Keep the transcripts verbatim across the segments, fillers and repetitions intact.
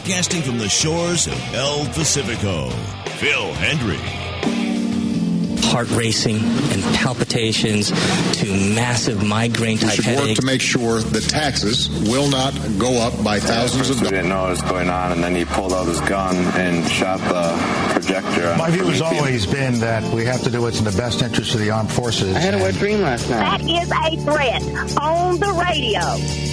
broadcasting from the shores of El Pacifico, Phil Hendry. Heart racing and palpitations to massive migraine-type should headache. work to make sure that taxes will not go up by thousands of dollars. We didn't know what was going on, and then he pulled out his gun and shot the projector. My view has always been that we have to do what's in the best interest of the armed forces. I had a wet dream last night. That is a threat on the radio.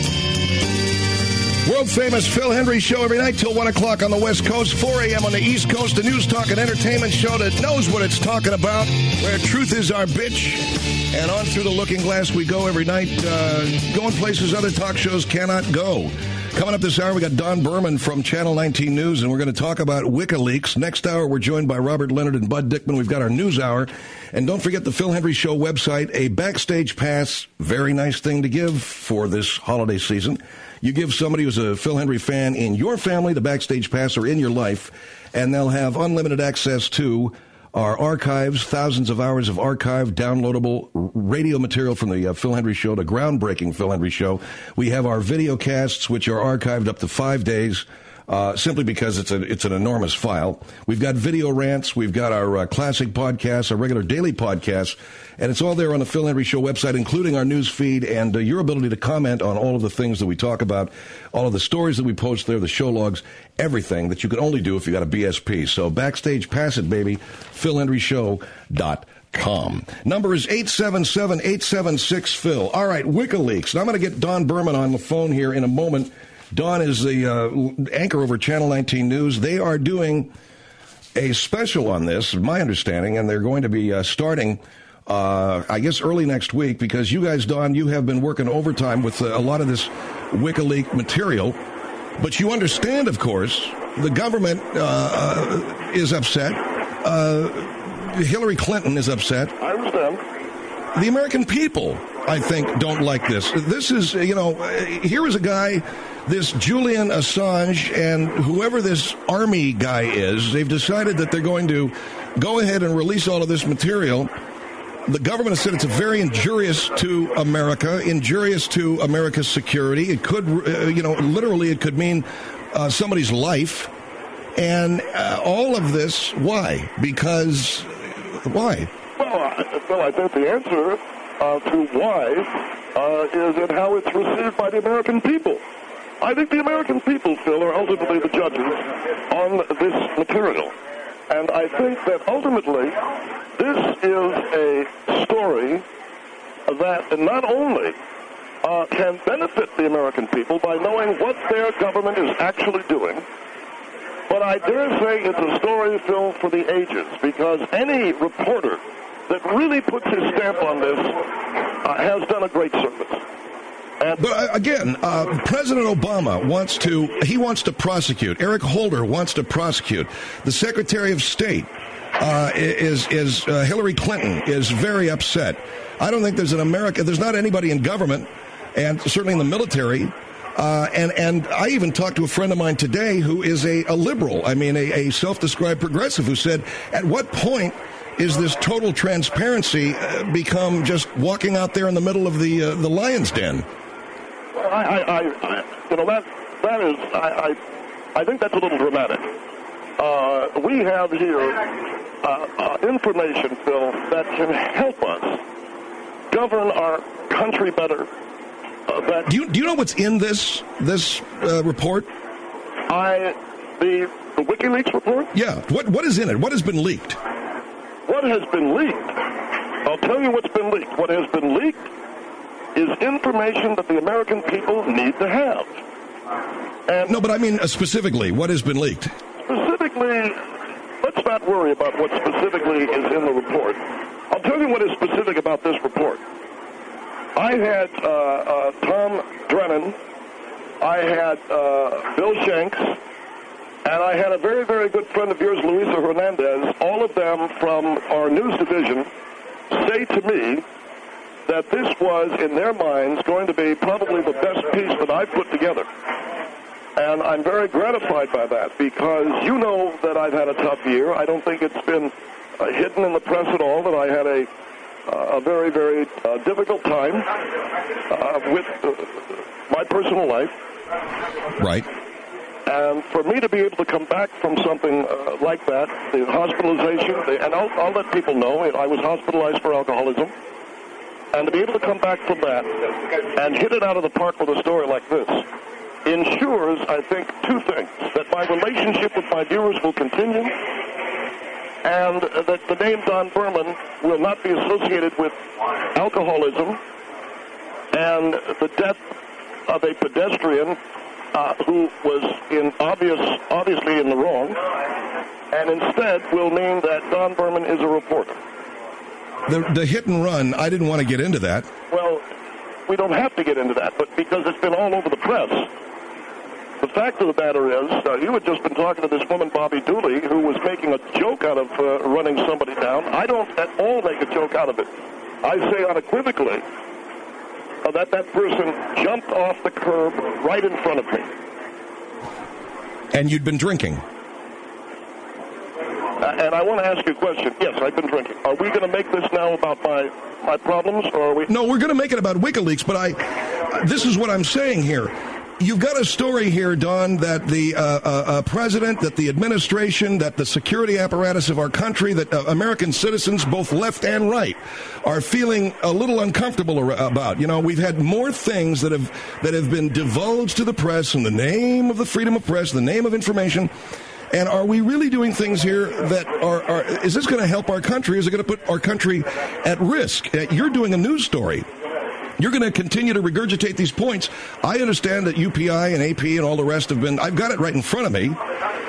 World-famous Phil Hendry Show every night till one o'clock on the West Coast, four a.m. on the East Coast, a news, talk, and entertainment show that knows what it's talking about, where truth is our bitch. And on through the looking glass we go every night, uh, going places other talk shows cannot go. Coming up this hour, we got Don Berman from Channel nineteen News, and we're going to talk about WikiLeaks. Next hour, we're joined by Robert Leonard and Bud Dickman. We've got our news hour. And don't forget the Phil Hendry Show website, a backstage pass, very nice thing to give for this holiday season. You give somebody who's a Phil Hendry fan in your family the backstage pass or in your life, and they'll have unlimited access to our archives, thousands of hours of archived, downloadable radio material from the uh, Phil Hendry Show, the groundbreaking Phil Hendry Show. We have our video casts, which are archived up to five days. Uh, simply because it's a it's an enormous file. We've got video rants, we've got our uh, classic podcasts, our regular daily podcasts, and it's all there on the Phil Hendry Show website, including our news feed and uh, your ability to comment on all of the things that we talk about, all of the stories that we post there, the show logs, everything that you can only do if you got a B S P. So backstage, pass it, baby, phil hendry show dot com. Number is eight seven seven, eight seven six, Phil. All right, WikiLeaks. Now I'm going to get Don Berman on the phone here in a moment. Don is the uh, anchor over Channel nineteen News. They are doing a special on this, my understanding, and they're going to be uh, starting, uh, I guess, early next week, because you guys, Don, you have been working overtime with uh, a lot of this WikiLeaks material. But you understand, of course, the government uh, is upset. Uh, Hillary Clinton is upset. I understand. The American people, I think, don't like this. This is, you know, here is a guy, this Julian Assange, and whoever this army guy is, they've decided that they're going to go ahead and release all of this material. The government has said it's very injurious to America, injurious to America's security. It could, uh, you know, literally it could mean uh, somebody's life. And uh, all of this, why? Because, why? Well, I, well, I think the answer uh, to why uh, is in how it's received by the American people. I think the American people, Phil, are ultimately the judges on this material. And I think that ultimately this is a story that not only uh, can benefit the American people by knowing what their government is actually doing, but I dare say it's a story, Phil, for the ages, because any reporter that really puts his stamp on this uh, has done a great service. And but uh, again, uh, President Obama wants to, he wants to prosecute. Eric Holder wants to prosecute. The Secretary of State uh, is, is uh, Hillary Clinton is very upset. I don't think there's an America, there's not anybody in government, and certainly in the military, Uh, and, and I even talked to a friend of mine today who is a, a liberal, I mean, a, a self-described progressive, who said, at what point is this total transparency uh, become just walking out there in the middle of the uh, the lion's den? Well, I, I, I, I, you know, that, that is, I, I, I think that's a little dramatic. Uh, we have here uh, uh, information, Phil, that can help us govern our country better. Uh, that do you do you know what's in this this uh, report? I the, the WikiLeaks report. Yeah. What what is in it? What has been leaked? What has been leaked? I'll tell you what's been leaked. What has been leaked is information that the American people need to have. And no, but I mean uh, specifically, what has been leaked? Specifically, let's not worry about what specifically is in the report. I'll tell you what is specific about this report. I had uh, uh, Tom Drennan, I had uh, Bill Shanks, and I had a very, very good friend of yours, Luisa Hernandez, all of them from our news division, say to me that this was, in their minds, going to be probably the best piece that I've put together. And I'm very gratified by that, because you know that I've had a tough year. I don't think it's been uh, hidden in the press at all that I had a Uh, a very, very uh, difficult time uh, with uh, my personal life. Right. And for me to be able to come back from something uh, like that, the hospitalization, the, and I'll, I'll let people know, I was hospitalized for alcoholism, and to be able to come back from that and hit it out of the park with a story like this ensures, I think, two things: that my relationship with my viewers will continue, and that the name Don Berman will not be associated with alcoholism and the death of a pedestrian uh, who was in obvious, obviously in the wrong, and instead will mean that Don Berman is a reporter. The, the hit and run, I didn't want to get into that. Well, we don't have to get into that, but because it's been all over the press. The fact of the matter is, uh, you had just been talking to this woman, Bobby Dooley, who was making a joke out of uh, running somebody down. I don't at all make a joke out of it. I say unequivocally uh, that that person jumped off the curb right in front of me. And you'd been drinking. Uh, and I want to ask you a question. Yes, I've been drinking. Are we going to make this now about my my problems, or are we? No, we're going to make it about WikiLeaks. But I, uh, this is what I'm saying here. You've got a story here, Don, that the uh, uh, uh, president, that the administration, that the security apparatus of our country, that uh, American citizens, both left and right, are feeling a little uncomfortable ar- about. You know, we've had more things that have that have been divulged to the press in the name of the freedom of press, the name of information. And are we really doing things here that are, are is this going to help our country? Is it going to put our country at risk? Uh, you're doing a news story. You're going to continue to regurgitate these points. I understand that U P I and A P and all the rest have been, I've got it right in front of me.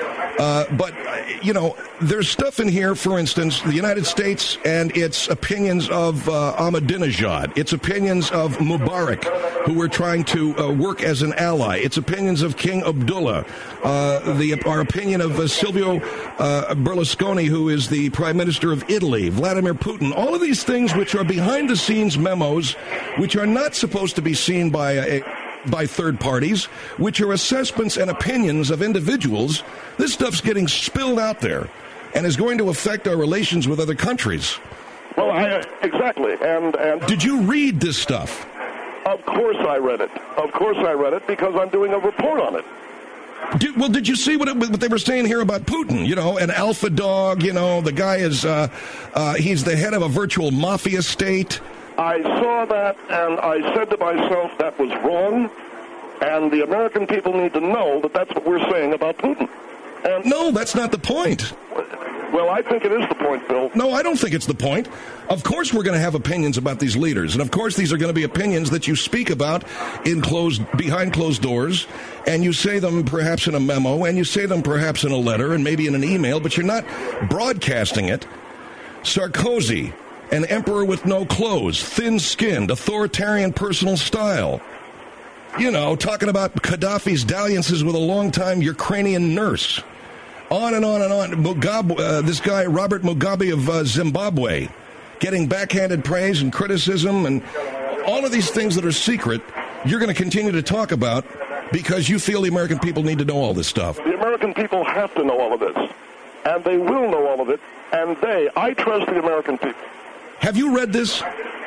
Uh, but, you know, there's stuff in here, for instance, the United States and its opinions of uh, Ahmadinejad, its opinions of Mubarak, who were trying to uh, work as an ally, its opinions of King Abdullah, uh, the, our opinion of uh, Silvio uh, Berlusconi, who is the Prime Minister of Italy, Vladimir Putin, all of these things which are behind-the-scenes memos, which are not supposed to be seen by a by third parties, which are assessments and opinions of individuals. This stuff's getting spilled out there and is going to affect our relations with other countries. Well, I, exactly. And, and did you read this stuff? Of course I read it. Of course I read it because I'm doing a report on it. Did, well, did you see what, it, what they were saying here about Putin? You know, an alpha dog, you know, the guy is, uh, uh, he's the head of a virtual mafia state. I saw that, and I said to myself that was wrong, and the American people need to know that that's what we're saying about Putin. And no, that's not the point. Well, I think it is the point, Bill. No, I don't think it's the point. Of course we're going to have opinions about these leaders, and of course these are going to be opinions that you speak about in closed, behind closed doors, and you say them perhaps in a memo, and you say them perhaps in a letter, and maybe in an email, but you're not broadcasting it. Sarkozy, an emperor with no clothes, thin-skinned, authoritarian personal style. You know, talking about Gaddafi's dalliances with a long-time Ukrainian nurse. On and on and on. Mugabe, uh, this guy, Robert Mugabe of uh, Zimbabwe, getting backhanded praise and criticism and all of these things that are secret, you're going to continue to talk about because you feel the American people need to know all this stuff. The American people have to know all of this, and they will know all of it, and they, I trust the American people. Have you read this?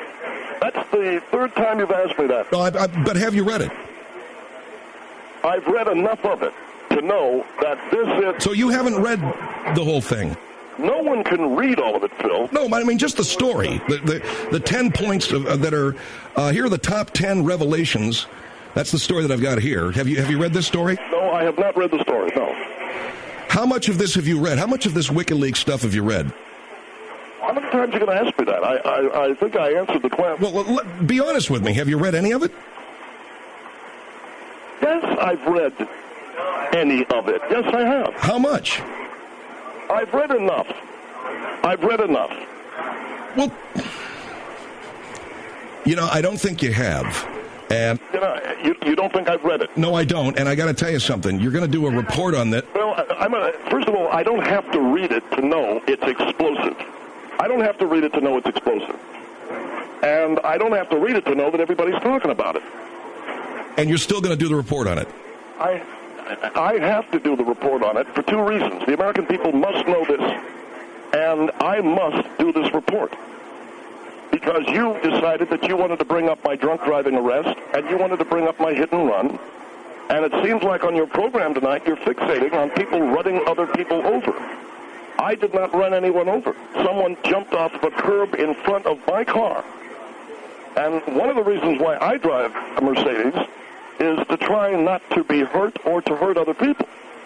That's the third time you've asked me that. No, I, I, but have you read it? I've read enough of it to know that this is... So you haven't read the whole thing? No one can read all of it, Phil. No, I mean just the story. The the, the ten points of, uh, that are... Uh, here are the top ten revelations. That's the story that I've got here. Have you have you read this story? No, I have not read the story, no. How much of this have you read? How much of this WikiLeaks stuff have you read? How many times are you going to ask me that? I, I, I think I answered the question. Well, well, be honest with me. Have you read any of it? Yes, I've read any of it. Yes, I have. How much? I've read enough. I've read enough. Well, you know, I don't think you have. And you know, you, you don't think I've read it? No, I don't. And I got to tell you something. You're going to do a report on that. Well, I'm a, first of all, I don't have to read it to know it's explosive. I don't have to read it to know it's explosive. And I don't have to read it to know that everybody's talking about it. And you're still going to do the report on it? I I have to do the report on it for two reasons. The American people must know this, and I must do this report. Because you decided that you wanted to bring up my drunk driving arrest, and you wanted to bring up my hit and run, And it seems like on your program tonight, you're fixating on people running other people over. I did not run anyone over. Someone jumped off the curb in front of my car. And one of the reasons why I drive a Mercedes is to try not to be hurt or to hurt other people.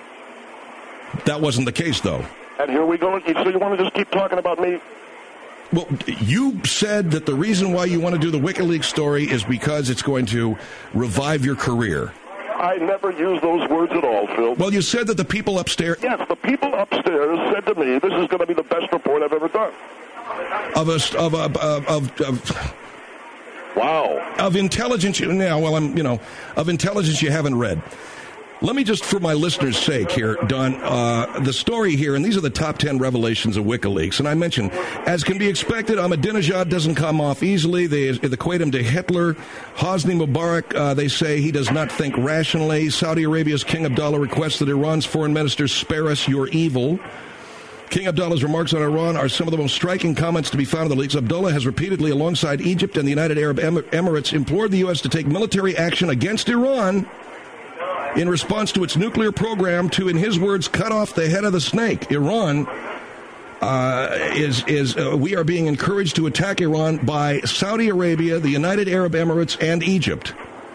That wasn't the case, though. And here we go. So you want to just keep talking about me? Well, you said that the reason why you want to do the WikiLeaks story is because it's going to revive your career. I never use those words at all, Phil. Well, you said that the people upstairs... Yes, the people upstairs said to me, this is going to be the best report I've ever done. Of a... Of, a, of, of, of wow. Of intelligence... Now, well, I'm, you know, of intelligence you haven't read. Let me just, for my listeners' sake here, Don, uh, the story here, and these are the top ten revelations of WikiLeaks, and I mentioned, as can be expected, Ahmadinejad doesn't come off easily. They equate him to Hitler. Hosni Mubarak, uh, they say he does not think rationally. Saudi Arabia's King Abdullah requests that Iran's foreign minister spare us your evil. King Abdullah's remarks on Iran are some of the most striking comments to be found in the leaks. Abdullah has repeatedly, alongside Egypt and the United Arab Emirates, implored the U S to take military action against Iran in response to its nuclear program to, in his words, cut off the head of the snake. Iran uh, is, is uh, we are being encouraged to attack Iran by Saudi Arabia, the United Arab Emirates, and Egypt.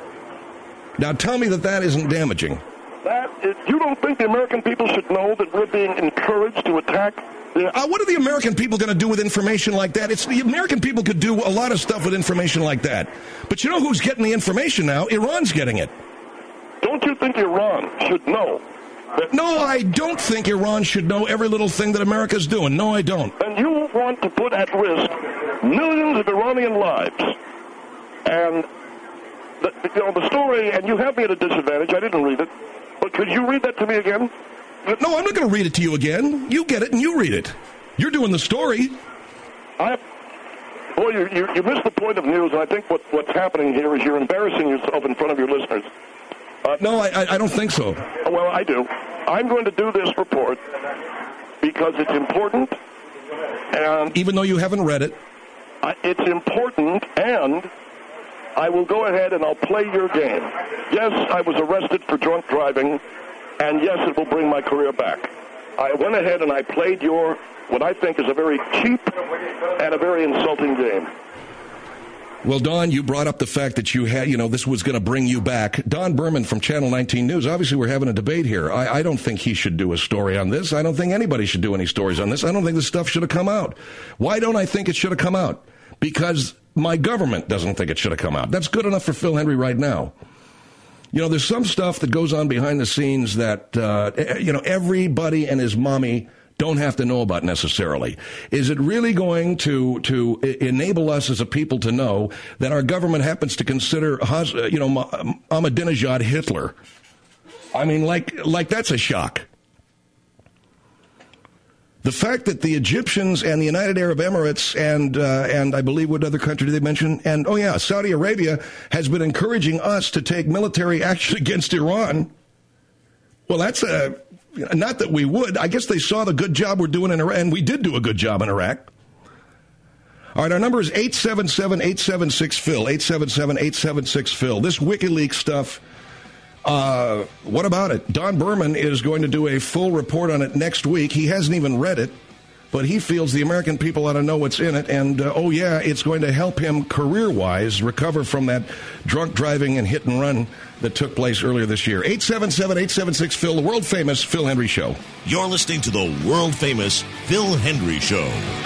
Now tell me that that isn't damaging. That is, you don't think the American people should know that we're being encouraged to attack? The- uh, what are the American people going to do with information like that? It's the American people could do a lot of stuff with information like that. But you know who's getting the information now? Iran's getting it. Don't you think Iran should know? That no, I don't think Iran should know every little thing that America's doing. No, I don't. And you want to put at risk millions of Iranian lives. And, the, you know, the story, and you have me at a disadvantage. I didn't read it. But could you read that to me again? No, I'm not going to read it to you again. You get it and you read it. You're doing the story. I, boy, you, you, you missed the point of news. And I think what, what's happening here is you're embarrassing yourself in front of your listeners. Uh, no, I, I don't think so. Well, I do. I'm going to do this report because it's important. And even though you haven't read it? I, it's important, and I will go ahead and I'll play your game. Yes, I was arrested for drunk driving, and yes, it will bring my career back. I went ahead and I played your, what I think is a very cheap and a very insulting game. Well, Don, you brought up the fact that you had, you know, this was going to bring you back. Don Berman from Channel nineteen News. Obviously, we're having a debate here. I, I don't think he should do a story on this. I don't think anybody should do any stories on this. I don't think this stuff should have come out. Why don't I think it should have come out? Because my government doesn't think it should have come out. That's good enough for Phil Hendrie right now. You know, there's some stuff that goes on behind the scenes that, uh, you know, everybody and his mommy don't have to know about necessarily. Is it really going to to enable us as a people to know that our government happens to consider, you know, Ahmadinejad Hitler? I mean, like like that's a shock. The fact that the Egyptians and the United Arab Emirates and uh, and I believe what other country did they mention? And oh yeah, Saudi Arabia has been encouraging us to take military action against Iran. Well, that's a not that we would. I guess they saw the good job we're doing in Iraq, and we did do a good job in Iraq. All right, our number is eight seven seven, eight seven six, Phil, eight seven seven, eight seven six, Phil. This WikiLeaks stuff, uh, what about it? Don Berman is going to do a full report on it next week. He hasn't even read it, but he feels the American people ought to know what's in it, and, uh, oh, yeah, it's going to help him career-wise recover from that drunk driving and hit-and-run that took place earlier this year. eight seven seven, eight seven six, Phil, the world-famous Phil Hendrie Show. You're listening to the world-famous Phil Hendrie Show.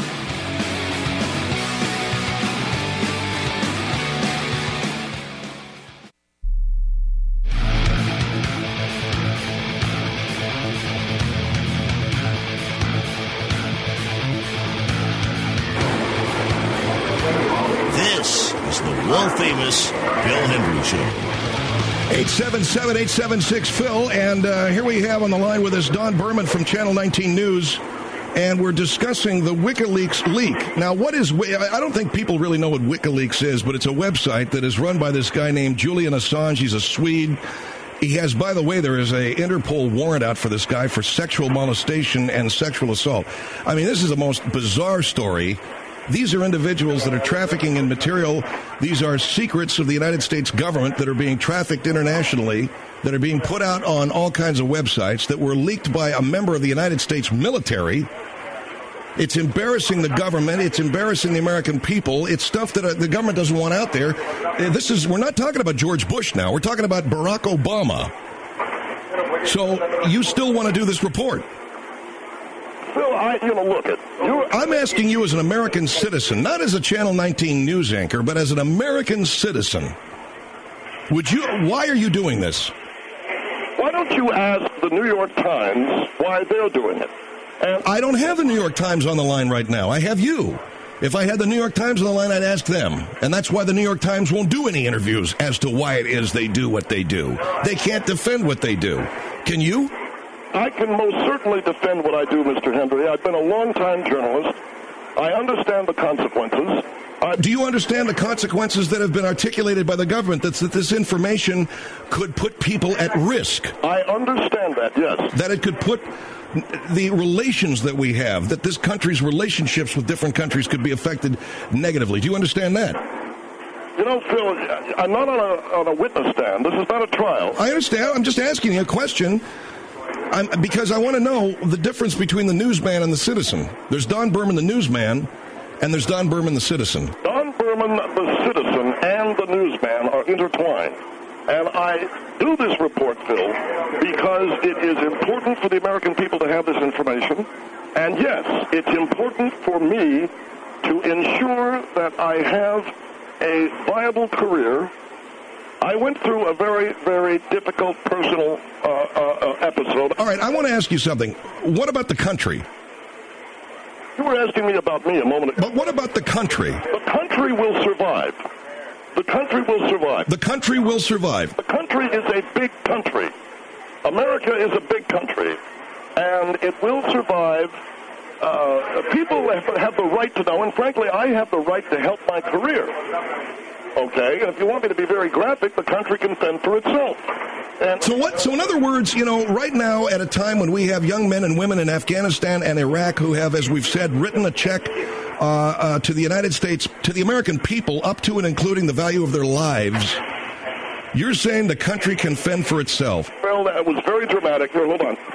This is the world-famous Phil Hendrie Show. eight seven seven, eight seven six, Phil, and uh, here we have on the line with us Don Berman from Channel nineteen News, and we're discussing the WikiLeaks leak. Now, what is, I don't think people really know what WikiLeaks is, but it's a website that is run by this guy named Julian Assange. He's a Swede. He has, by the way, there is a Interpol warrant out for this guy for sexual molestation and sexual assault. I mean, this is the most bizarre story. These are individuals that are trafficking in material. These are secrets of the United States government that are being trafficked internationally that are being put out on all kinds of websites that were leaked by a member of the United States military. It's embarrassing the government. It's embarrassing the American people. It's stuff that uh, the government doesn't want out there. Uh, this is, we're not talking about George Bush now. We're talking about Barack Obama. So you still want to do this report? Phil, I, you know, look at you. I'm asking you as an American citizen, not as a Channel nineteen news anchor, but as an American citizen. Would you? Why are you doing this? Why don't you ask the New York Times why they're doing it? And I don't have the New York Times on the line right now. I have you. If I had the New York Times on the line, I'd ask them. And that's why the New York Times won't do any interviews as to why it is they do what they do. They can't defend what they do. Can you? I can most certainly defend what I do, Mister Hendry. I've been a long-time journalist. I understand the consequences. I- do you understand the consequences that have been articulated by the government, that's that this information could put people at risk? I understand that, yes. That it could put the relations that we have, that this country's relationships with different countries could be affected negatively. Do you understand that? You know, Phil, I'm not on a, on a witness stand. This is not a trial. I understand. I'm just asking you a question. I'm, because I want to know the difference between the newsman and the citizen. There's Don Berman, the newsman, and there's Don Berman, the citizen. Don Berman, the citizen, and the newsman are intertwined. And I do this report, Phil, because it is important for the American people to have this information. And yes, it's important for me to ensure that I have a viable career. I went through a very, very difficult personal uh, uh, episode. All right, I want to ask you something. What about the country? You were asking me about me a moment ago. But what about the country? The country will survive. The country will survive. The country will survive. The country is a big country. America is a big country, and it will survive. Uh, people have, have the right to know, and frankly, I have the right to help my career. Okay, and if you want me to be very graphic, the country can fend for itself. And so what? So in other words, you know, right now at a time when we have young men and women in Afghanistan and Iraq who have, as we've said, written a check uh, uh, to the United States, to the American people, up to and including the value of their lives, you're saying the country can fend for itself. Well, that was very dramatic. Here, hold on.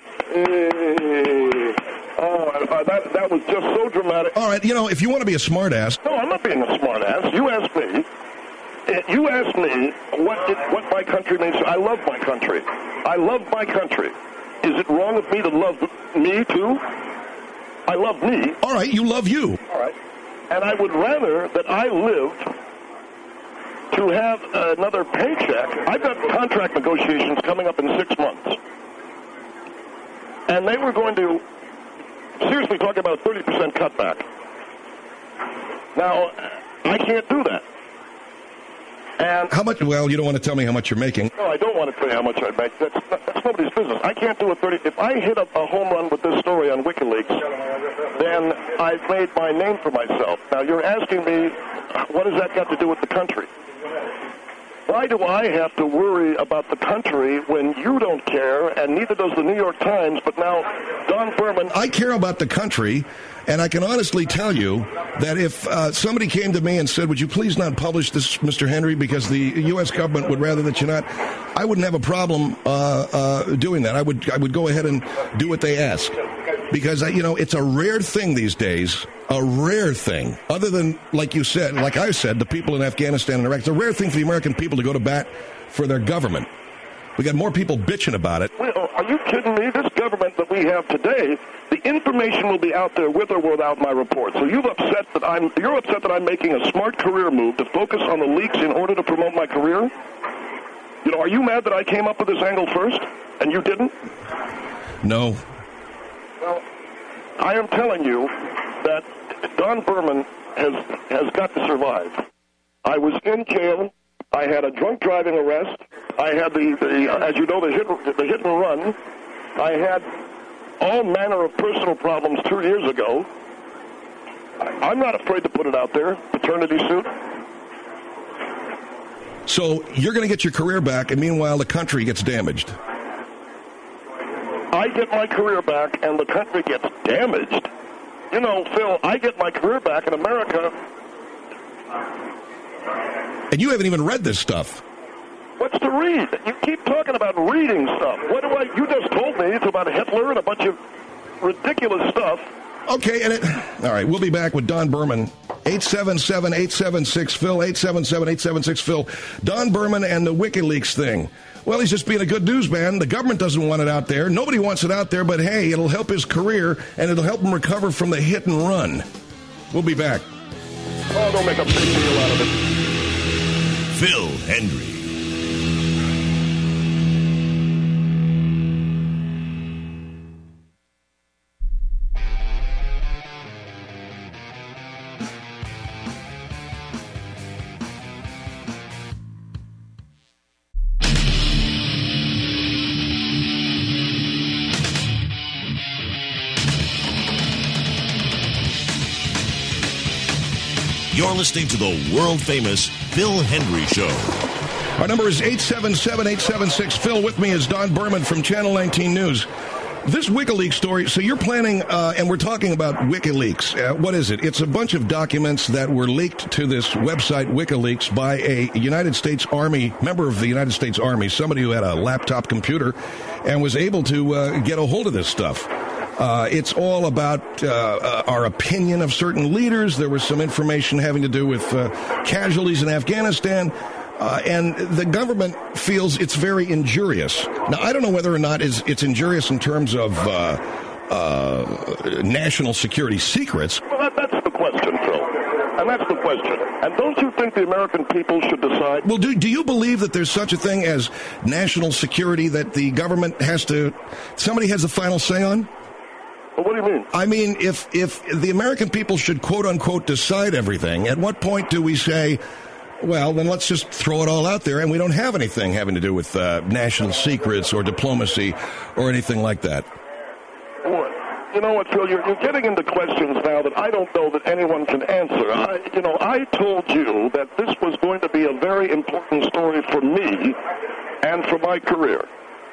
Uh, oh, uh, that, that was just so dramatic. All right, you know, if you want to be a smartass. No, I'm not being a smartass. You asked me. You asked me what it, what my country means. I love my country. I love my country. Is it wrong of me to love me, too? I love me. All right, you love you. All right. And I would rather that I lived to have another paycheck. I've got contract negotiations coming up in six months. And they were going to seriously talk about a thirty percent cutback. Now, I can't do that. And how much? Well, you don't want to tell me how much you're making. No, I don't want to tell you how much I make. That's, that's nobody's business. I can't do a thirty. If I hit a, a home run with this story on WikiLeaks, then I've made my name for myself. Now, you're asking me, what has that got to do with the country? Why do I have to worry about the country when you don't care, and neither does the New York Times, but now Don Berman... I care about the country, and I can honestly tell you that if uh, somebody came to me and said, would you please not publish this, Mister Henry, because the U S government would rather that you not, I wouldn't have a problem uh, uh, doing that. I would, I would go ahead and do what they ask. Because, you know, it's a rare thing these days, a rare thing, other than, like you said, like I said, the people in Afghanistan and Iraq. It's a rare thing for the American people to go to bat for their government. We got more people bitching about it. Well, are you kidding me? This government that we have today, the information will be out there with or without my report. So you've upset that I'm, you're upset that I'm making a smart career move to focus on the leaks in order to promote my career? You know, are you mad that I came up with this angle first and you didn't? No. Well, I am telling you that Don Berman has has got to survive. I was in jail. I had a drunk driving arrest. I had the, the as you know, the hit, the hit and run. I had all manner of personal problems two years ago. I'm not afraid to put it out there, paternity suit. So you're going to get your career back, and meanwhile the country gets damaged. I get my career back, and the country gets damaged. You know, Phil, I get my career back in America. And you haven't even read this stuff. What What's to read? You keep talking about reading stuff. What do I? You just told me it's about Hitler and a bunch of ridiculous stuff. Okay, and it, all right, we'll be back with Don Berman. eight seven seven, eight seven six, Phil, eight seven seven, eight seven six, Phil. Don Berman and the WikiLeaks thing. Well, he's just being a good newsman. The government doesn't want it out there. Nobody wants it out there, but hey, it'll help his career, and it'll help him recover from the hit and run. We'll be back. Oh, don't make a big deal out of it. Phil Hendrie. You're listening to the world-famous Phil Hendrie Show. Our number is eight seven seven, eight seven six, Phil. With me is Don Berman from Channel nineteen News. This WikiLeaks story, so you're planning, uh, and we're talking about WikiLeaks. Uh, what is it? It's a bunch of documents that were leaked to this website, WikiLeaks, by a United States Army, member of the United States Army, somebody who had a laptop computer and was able to uh, get a hold of this stuff. Uh, it's all about uh, uh, our opinion of certain leaders. There was some information having to do with uh, casualties in Afghanistan. Uh, and the government feels it's very injurious. Now, I don't know whether or not it's, it's injurious in terms of uh, uh, national security secrets. Well, that, that's the question, Phil. And that's the question. And don't you think the American people should decide? Well, do, do you believe that there's such a thing as national security that the government has to, somebody has the final say on? Well, what do you mean? I mean, if if the American people should, quote unquote, decide everything, at what point do we say, well, then let's just throw it all out there and we don't have anything having to do with uh, national secrets or diplomacy or anything like that? Well, you know what, Phil, you're, you're getting into questions now that I don't know that anyone can answer. I, you know, I told you that this was going to be a very important story for me and for my career.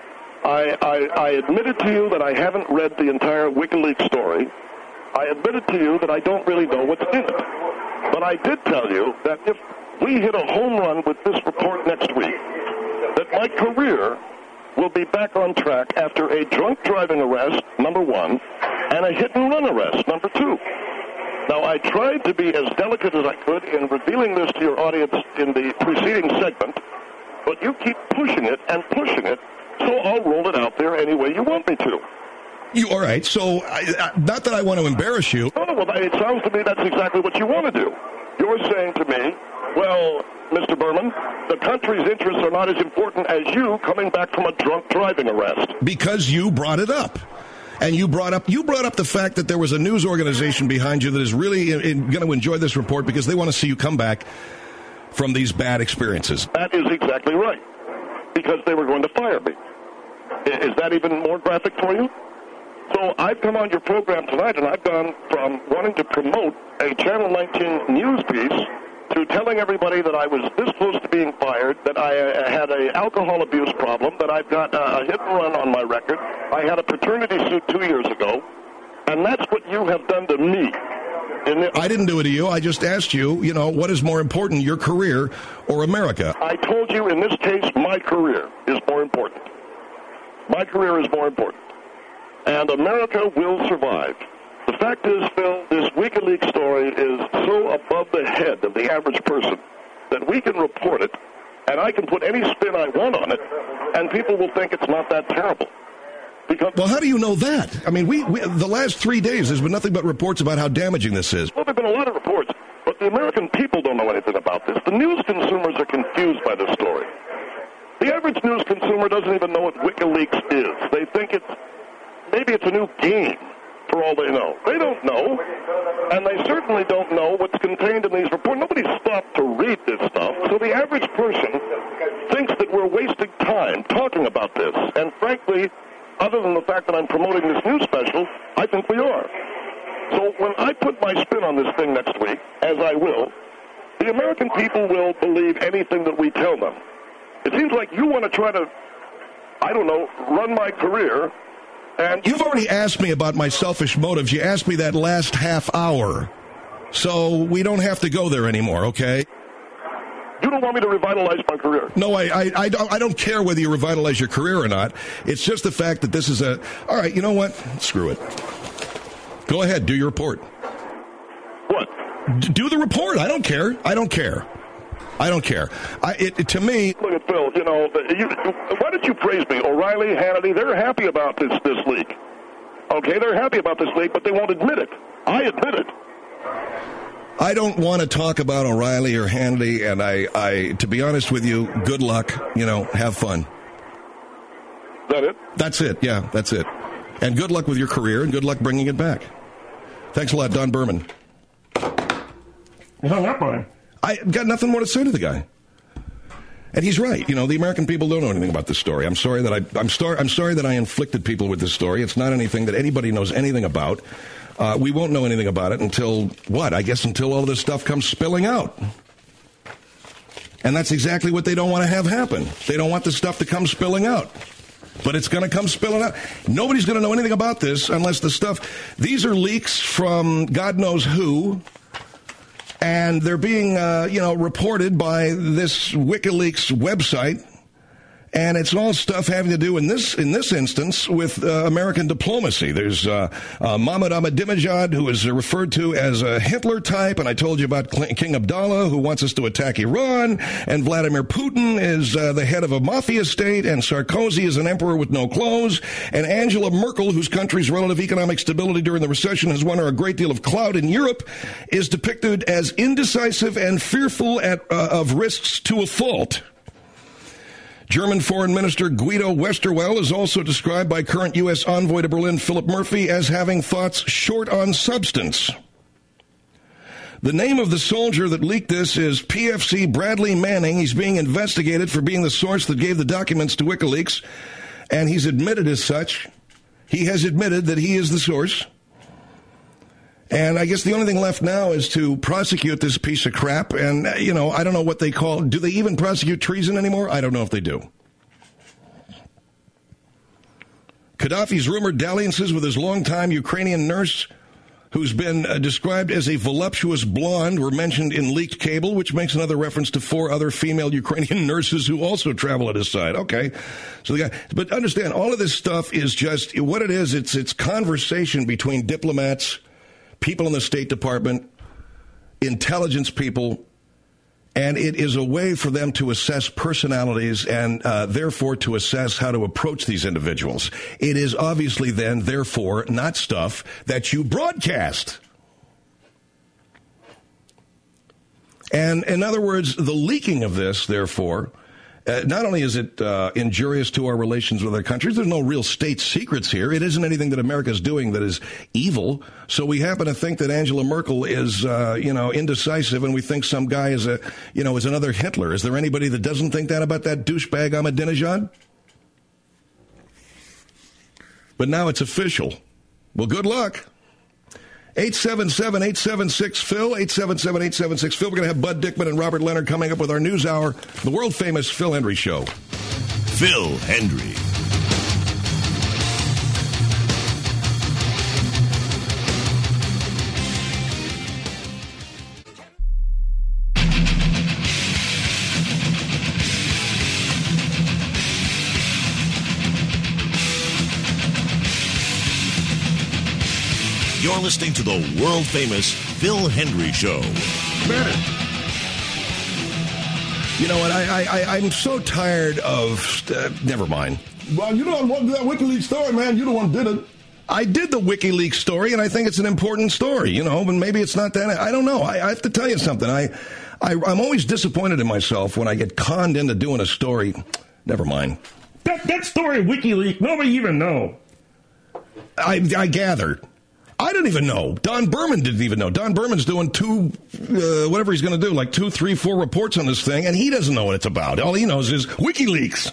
I, I, I admitted to you that I haven't read the entire WikiLeaks story. I admitted to you that I don't really know what's in it. But I did tell you that if we hit a home run with this report next week, that my career will be back on track after a drunk driving arrest, number one, and a hit-and-run arrest, number two. Now, I tried to be as delicate as I could in revealing this to your audience in the preceding segment, but you keep pushing it and pushing it, so I'll roll it out there any way you want me to. You all right? So, I, I, not that I want to embarrass you. Oh, well, it sounds to me that's exactly what you want to do. You're saying to me, well, Mister Berman, the country's interests are not as important as you coming back from a drunk driving arrest. Because you brought it up. And you brought up you brought up the fact that there was a news organization behind you that is really going to enjoy this report because they want to see you come back from these bad experiences. That is exactly right. Because they were going to fire me. Is that even more graphic for you? So I've come on your program tonight, and I've gone from wanting to promote a Channel nineteen news piece to telling everybody that I was this close to being fired, that I uh, had an alcohol abuse problem, that I've got uh, a hit and run on my record. I had a paternity suit two years ago, and that's what you have done to me. The- I didn't do it to you. I just asked you, you know, what is more important, your career or America? I told you in this case, my career is more important. My career is more important. And America will survive. The fact is, Phil, this WikiLeaks story is so above the head of the average person that we can report it, and I can put any spin I want on it, and people will think it's not that terrible. Because well, how do you know that? I mean, we, we the last three days, there's been nothing but reports about how damaging this is. Well, there have been a lot of reports, but the American people don't know anything about this. The news consumers are confused by this story. The average news consumer doesn't even know what WikiLeaks is. They think it's, maybe it's a new game, for all they know. They don't know, and they certainly don't know what's contained in these reports. Nobody stopped to read this stuff, so the average person thinks that we're wasting time talking about this, and frankly, other than the fact that I'm promoting this news special, I think we are. So when I put my spin on this thing next week, as I will, the American people will believe anything that we tell them. It seems like you want to try to, I don't know, run my career. And you've already asked me about my selfish motives. You asked me that last half hour. So we don't have to go there anymore, okay? You don't want me to revitalize my career. No, I, I, I, don't, I don't care whether you revitalize your career or not. It's just the fact that this is a, all right, you know what? Screw it. Go ahead, do your report. What? D- do the report. I don't care. I don't care. I don't care. I, it, it, to me... Look at Phil, you know, you, why did you praise me? O'Reilly, Hannity, they're happy about this, this leak. Okay, they're happy about this leak, but they won't admit it. I admit it. I don't want to talk about O'Reilly or Hannity, and I, I, to be honest with you, good luck. You know, have fun. Is that it? That's it, yeah, that's it. And good luck with your career, and good luck bringing it back. Thanks a lot, Don Berman. You hung up on him. I got nothing more to say to the guy. And he's right. You know, the American people don't know anything about this story. I'm sorry that I, I'm, star, I'm sorry that I inflicted people with this story. It's not anything that anybody knows anything about. Uh, we won't know anything about it until, what? I guess until all of this stuff comes spilling out. And that's exactly what they don't want to have happen. They don't want the stuff to come spilling out. But it's going to come spilling out. Nobody's going to know anything about this unless the stuff... These are leaks from God knows who, and they're being, uh, you know, reported by this WikiLeaks website. And it's all stuff having to do in this in this instance with uh, American diplomacy. There's uh, uh, Mohammed Ahmadinejad, who is referred to as a Hitler type, and I told you about King Abdullah, who wants us to attack Iran, and Vladimir Putin is uh, the head of a mafia state, and Sarkozy is an emperor with no clothes, and Angela Merkel, whose country's relative economic stability during the recession has won her a great deal of clout in Europe, is depicted as indecisive and fearful at, uh, of risks to a fault. German Foreign Minister Guido Westerwelle is also described by current U S envoy to Berlin, Philip Murphy, as having thoughts short on substance. The name of the soldier that leaked this is P F C Bradley Manning. He's being investigated for being the source that gave the documents to WikiLeaks, and he's admitted as such. He has admitted that he is the source. And I guess the only thing left now is to prosecute this piece of crap. And, you know, I don't know what they call, do they even prosecute treason anymore? I don't know if they do. Gaddafi's rumored dalliances with his longtime Ukrainian nurse, who's been uh, described as a voluptuous blonde, were mentioned in leaked cable, which makes another reference to four other female Ukrainian nurses who also travel at his side. Okay. So the guy, but understand, all of this stuff is just, what it is, it's, it's conversation between diplomats, people in the State Department, intelligence people, and it is a way for them to assess personalities and uh, therefore to assess how to approach these individuals. It is obviously then, therefore, not stuff that you broadcast. And in other words, the leaking of this, therefore, Uh, not only is it uh, injurious to our relations with other countries, there's no real state secrets here. It isn't anything that America is doing that is evil. So we happen to think that Angela Merkel is, uh, you know, indecisive, and we think some guy is a, you know, is another Hitler. Is there anybody that doesn't think that about that douchebag Ahmadinejad? But now it's official. Well, good luck. eight seven seven, eight seven six, Phil, eight seven seven, eight seven six, Phil. We're going to have Bud Dickman and Robert Leonard coming up with our News Hour, the world-famous Phil Hendry Show. Phil Hendry. You're listening to the world-famous Phil Hendry Show. Man. You know what? I, I, I'm so tired of... Uh, never mind. Well, you don't want that WikiLeaks story, man. You the one did it. I did the WikiLeaks story, and I think it's an important story, you know, but maybe it's not that. I don't know. I, I have to tell you something. I, I, I'm always disappointed in myself when I get conned into doing a story. Never mind. That, that story of WikiLeaks, nobody even know. I, I gathered. I didn't even know. Don Berman didn't even know. Don Berman's doing two, uh, whatever he's going to do, like two, three, four reports on this thing, and he doesn't know what it's about. All he knows is WikiLeaks.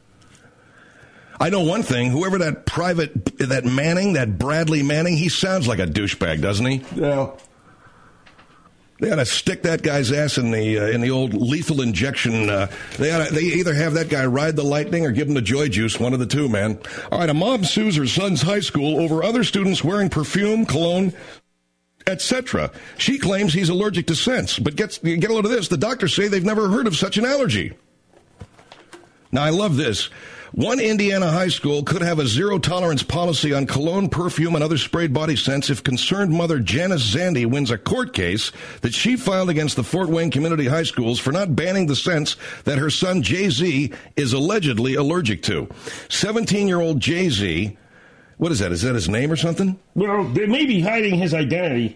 I know one thing. Whoever that private, that Manning, that Bradley Manning, he sounds like a douchebag, doesn't he? Yeah. They ought to stick that guy's ass in the uh, in the old lethal injection. Uh, they ought to, they either have that guy ride the lightning or give him the joy juice, one of the two, man. All right, a mom sues her son's high school over other students wearing perfume, cologne, et cetera. She claims he's allergic to scents, but gets, get a load of this. The doctors say they've never heard of such an allergy. Now, I love this. One Indiana high school could have a zero-tolerance policy on cologne, perfume, and other sprayed body scents if concerned mother Janice Zandy wins a court case that she filed against the Fort Wayne Community High Schools for not banning the scents that her son Jay-Z is allegedly allergic to. seventeen-year-old Jay-Z, what is that? Is that his name or something? Well, they may be hiding his identity.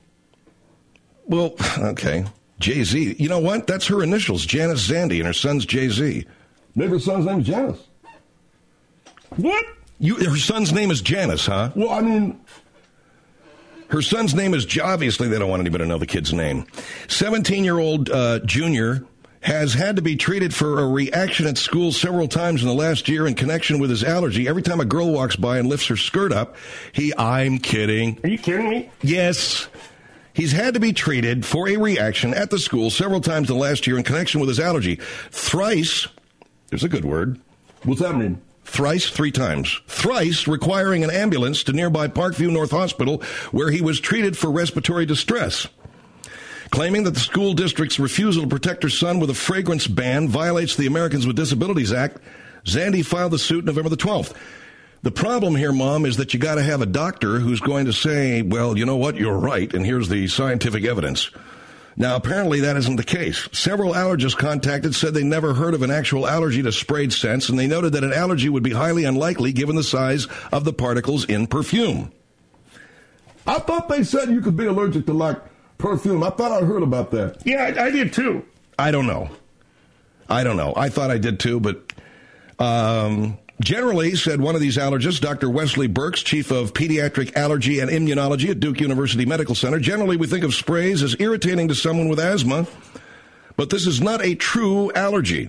Well, okay. Jay-Z. You know what? That's her initials, Janice Zandy, and her son's Jay-Z. Maybe her son's name is Janice. What? You, her son's name is Janice, huh? Well, I mean... Her son's name is... Obviously, they don't want anybody to know the kid's name. seventeen-year-old uh, Junior has had to be treated for a reaction at school several times in the last year in connection with his allergy. Every time a girl walks by and lifts her skirt up, he... I'm kidding. Are you kidding me? Yes. He's had to be treated for a reaction at the school several times in the last year in connection with his allergy. Thrice... There's a good word. What's that mean? Thrice, three times. Thrice requiring an ambulance to nearby Parkview North Hospital where he was treated for respiratory distress. Claiming that the school district's refusal to protect her son with a fragrance ban violates the Americans with Disabilities Act, Zandy filed the suit November the twelfth. The problem here, Mom, is that you got to have a doctor who's going to say, well, you know what, you're right, and here's the scientific evidence. Now, apparently that isn't the case. Several allergists contacted said they never heard of an actual allergy to sprayed scents, and they noted that an allergy would be highly unlikely given the size of the particles in perfume. I thought they said you could be allergic to, like, perfume. I thought I heard about that. Yeah, I, I did too. I don't know. I don't know. I thought I did too, but... Um, Generally, said one of these allergists, Doctor Wesley Burks, chief of pediatric allergy and immunology at Duke University Medical Center, generally we think of sprays as irritating to someone with asthma, but this is not a true allergy.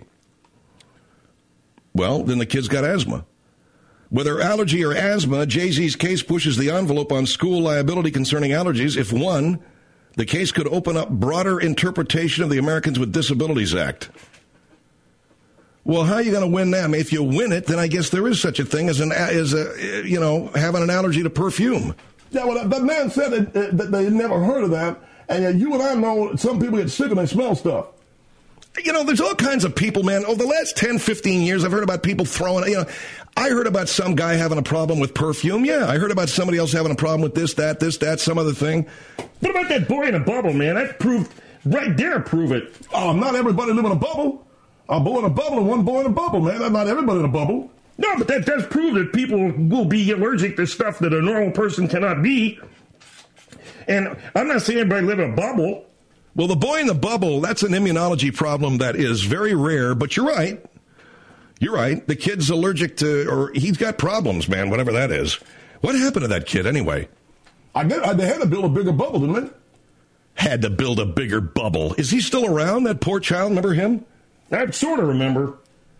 Well, then the kid's got asthma. Whether allergy or asthma, Jay-Z's case pushes the envelope on school liability concerning allergies. If won, the case could open up broader interpretation of the Americans with Disabilities Act. Well, how are you going to win them? If you win it, then I guess there is such a thing as an as a you know having an allergy to perfume. Yeah, well, that man said that, that they had never heard of that, and yet you and I know some people get sick and they smell stuff. You know, there's all kinds of people, man. Over the last ten, fifteen years, I've heard about people throwing, you know, I heard about some guy having a problem with perfume. Yeah, I heard about somebody else having a problem with this, that, this, that, some other thing. What about that boy in a bubble, man? That proved, right there, prove it. Oh, not everybody live in a bubble. A boy in a bubble and one boy in a bubble, man. That's not everybody in a bubble. No, but that does prove that people will be allergic to stuff that a normal person cannot be. And I'm not saying everybody live in a bubble. Well, the boy in the bubble, that's an immunology problem that is very rare, but you're right. You're right. The kid's allergic to, or he's got problems, man, whatever that is. What happened to that kid anyway? I get, they had to build a bigger bubble, didn't they? Had to build a bigger bubble. Is he still around, that poor child? Remember him? I sort of remember.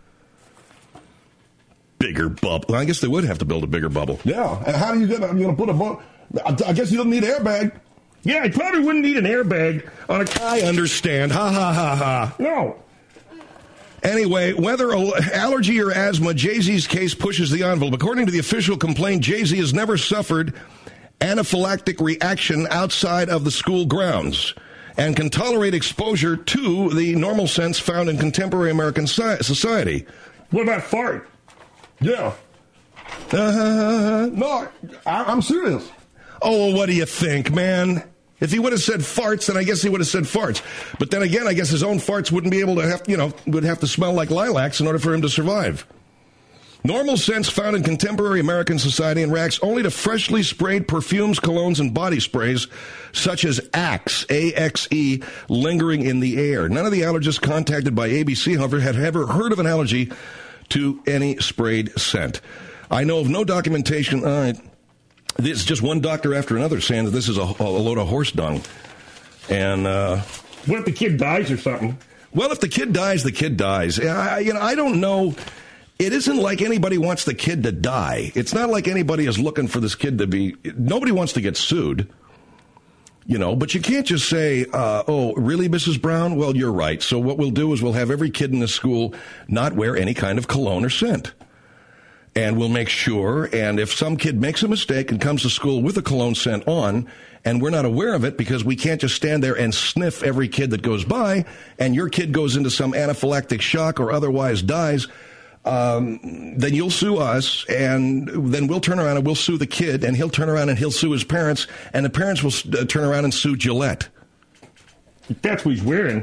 Bigger bubble. I guess they would have to build a bigger bubble. Yeah. And how do you get, you're going to put a bubble? I guess you don't need an airbag. Yeah, I probably wouldn't need an airbag on a... I understand. Ha, ha, ha, ha. No. Anyway, whether allergy or asthma, Jay-Z's case pushes the envelope. According to the official complaint, Jay-Z has never suffered anaphylactic reaction outside of the school grounds and can tolerate exposure to the normal scents found in contemporary American society. What about fart? Yeah. Uh, no, I, I'm serious. Oh, well, what do you think, man? If he would have said farts, then I guess he would have said farts. But then again, I guess his own farts wouldn't be able to have, you know, would have to smell like lilacs in order for him to survive. Normal scents found in contemporary American society and reacts only to freshly sprayed perfumes, colognes, and body sprays, such as Axe, A X E, lingering in the air. None of the allergists contacted by A B C, however, had ever heard of an allergy to any sprayed scent. I know of no documentation. Uh, it's just one doctor after another saying that this is a, a load of horse dung. And uh, what if the kid dies or something? Well, if the kid dies, the kid dies. I, you know, I don't know. It isn't like anybody wants the kid to die. It's not like anybody is looking for this kid to be... Nobody wants to get sued, you know, but you can't just say, uh, oh, really, Missus Brown? Well, you're right. So what we'll do is we'll have every kid in the school not wear any kind of cologne or scent. And we'll make sure, and if some kid makes a mistake and comes to school with a cologne scent on and we're not aware of it because we can't just stand there and sniff every kid that goes by, and your kid goes into some anaphylactic shock or otherwise dies, um, then you'll sue us, and then we'll turn around and we'll sue the kid, and he'll turn around and he'll sue his parents, and the parents will uh, turn around and sue Gillette. That's what he's wearing.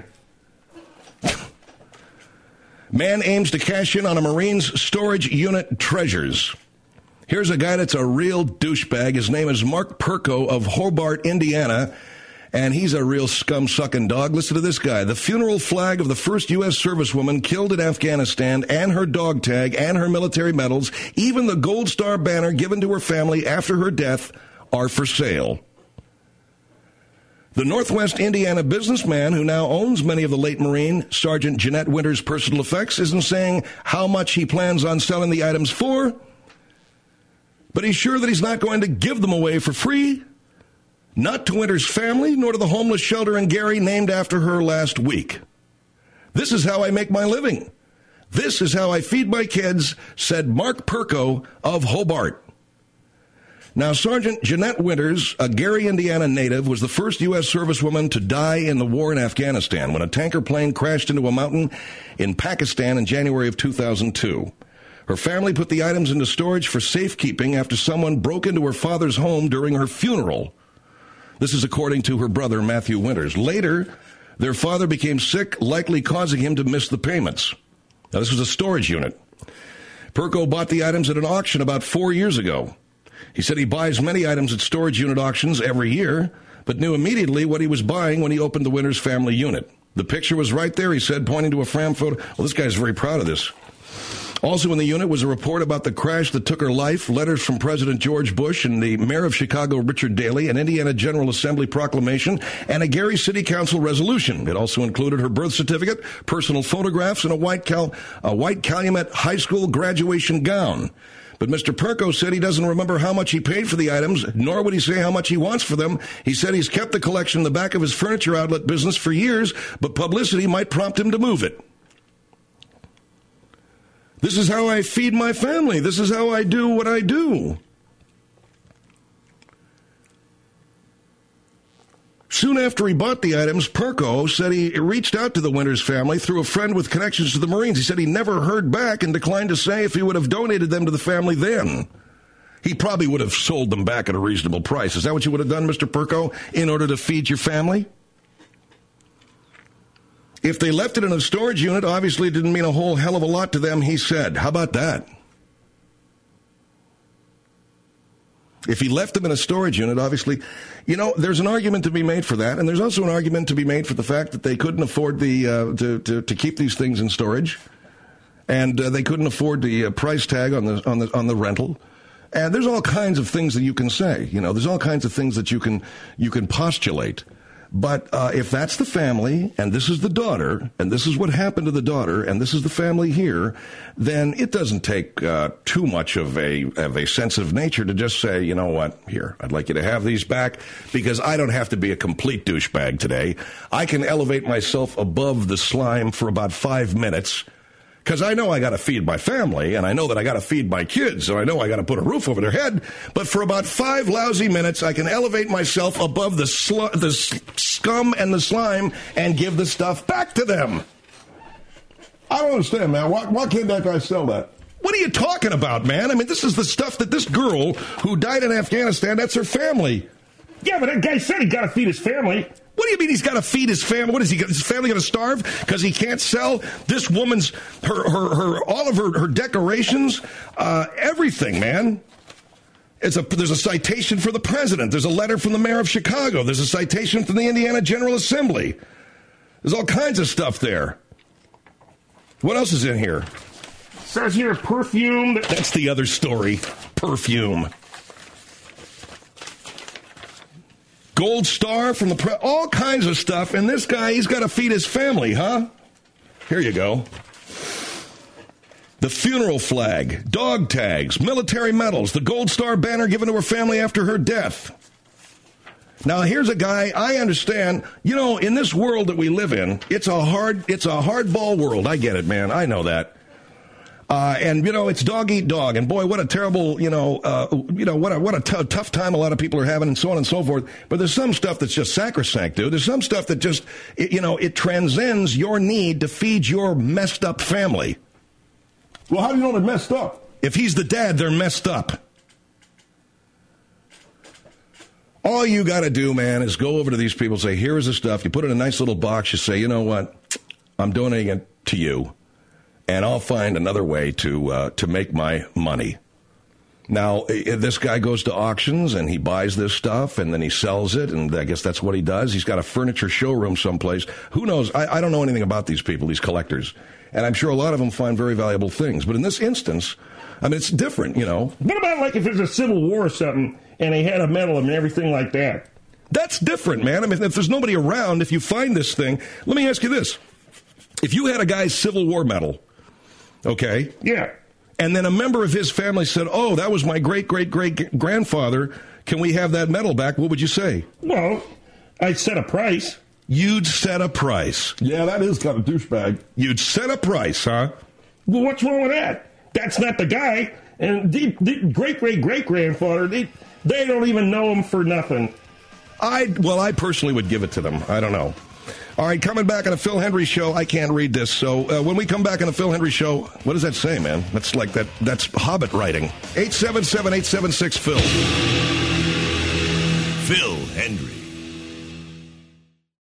Man aims to cash in on a Marine's storage unit treasures. Here's a guy that's a real douchebag. His name is Mark Perko of Hobart, Indiana, and he's a real scum-sucking dog. Listen to this guy. The funeral flag of the first U S servicewoman killed in Afghanistan, and her dog tag, and her military medals, even the Gold Star banner given to her family after her death, are for sale. The Northwest Indiana businessman who now owns many of the late Marine, Sergeant Jeanette Winters' personal effects, isn't saying how much he plans on selling the items for, but he's sure that he's not going to give them away for free, not to Winters' family, nor to the homeless shelter in Gary named after her last week. This is how I make my living. This is how I feed my kids, said Mark Perko of Hobart. Now, Sergeant Jeanette Winters, a Gary, Indiana native, was the first U S servicewoman to die in the war in Afghanistan when a tanker plane crashed into a mountain in Pakistan in January of two thousand two. Her family put the items into storage for safekeeping after someone broke into her father's home during her funeral. This is according to her brother, Matthew Winters. Later, their father became sick, likely causing him to miss the payments. Now, this was a storage unit. Perko bought the items at an auction about four years ago. He said he buys many items at storage unit auctions every year, but knew immediately what he was buying when he opened the Winters family unit. The picture was right there, he said, pointing to a fram photo. Well, this guy's very proud of this. Also in the unit was a report about the crash that took her life, letters from President George Bush and the mayor of Chicago, Richard Daley, an Indiana General Assembly proclamation, and a Gary City Council resolution. It also included her birth certificate, personal photographs, and a white, Cal- a white Calumet High School graduation gown. But Mister Perko said he doesn't remember how much he paid for the items, nor would he say how much he wants for them. He said he's kept the collection in the back of his furniture outlet business for years, but publicity might prompt him to move it. This is how I feed my family. This is how I do what I do. Soon after he bought the items, Perko said he reached out to the Winters family through a friend with connections to the Marines. He said he never heard back and declined to say if he would have donated them to the family then. He probably would have sold them back at a reasonable price. Is that what you would have done, Mister Perko, in order to feed your family? If they left it in a storage unit, obviously it didn't mean a whole hell of a lot to them, he said. How about that? If he left them in a storage unit, obviously, you know, there's an argument to be made for that, and there's also an argument to be made for the fact that they couldn't afford the uh, to, to to keep these things in storage, and uh, they couldn't afford the uh, price tag on the on the on the rental. And there's all kinds of things that you can say. You know, there's all kinds of things that you can you can postulate. But uh, if that's the family, and this is the daughter, and this is what happened to the daughter, and this is the family here, then it doesn't take uh, too much of a of a sensitive nature to just say, you know what, here, I'd like you to have these back, because I don't have to be a complete douchebag today. I can elevate myself above the slime for about five minutes, because I know I got to feed my family, and I know that I got to feed my kids, so I know I got to put a roof over their head. But for about five lousy minutes, I can elevate myself above the sl- the scum and the slime and give the stuff back to them. I don't understand, man. Why, why can't that guy sell that? What are you talking about, man? I mean, this is the stuff that this girl who died in Afghanistan, that's her family. Yeah, but that guy said he got to feed his family. What do you mean he's got to feed his family? What is he? Is his family going to starve because he can't sell this woman's her her her all of her her decorations, uh, everything, man? It's a there's a citation for the president. There's a letter from the mayor of Chicago. There's a citation from the Indiana General Assembly. There's all kinds of stuff there. What else is in here? It says here perfume. That's the other story. Perfume. Gold Star from the pre- all kinds of stuff, and this guy, he's got to feed his family, huh? Here you go. The funeral flag, dog tags, military medals, the Gold Star banner given to her family after her death. Now, here's a guy, I understand, you know, in this world that we live in, it's a hard, it's a hardball world. I get it, man. I know that. Uh, and, you know, it's dog eat dog. And, boy, what a terrible, you know, uh, you know, what a, what a t- tough time a lot of people are having and so on and so forth. But there's some stuff that's just sacrosanct, dude. There's some stuff that just, it, you know, it transcends your need to feed your messed up family. Well, how do you know they're messed up? If he's the dad, they're messed up. All you got to do, man, is go over to these people and say, here is the stuff. You put it in a nice little box. You say, you know what? I'm donating it to you, and I'll find another way to uh, to make my money. Now, this guy goes to auctions, and he buys this stuff, and then he sells it, and I guess that's what he does. He's got a furniture showroom someplace. Who knows? I, I don't know anything about these people, these collectors, and I'm sure a lot of them find very valuable things. But in this instance, I mean, it's different, you know. What about, like, if there's a civil war or something, and they had a medal and everything like that? That's different, man. I mean, if there's nobody around, if you find this thing, let me ask you this. If you had a guy's Civil War medal, okay? Yeah. And then a member of his family said, oh, that was my great-great-great-grandfather. Can we have that medal back? What would you say? Well, I'd set a price. You'd set a price. Yeah, that is kind of douchebag. You'd set a price, huh? Well, what's wrong with that? That's not the guy. And the, the great-great-great-grandfather, they, they don't even know him for nothing. I Well, I personally would give it to them. I don't know. All right, coming back on the Phil Hendry Show. I can't read this. So uh, when we come back on the Phil Hendry Show, what does that say, man? That's like that. That's Hobbit writing. eight seven seven, eight seven six, Phil. Phil Hendry.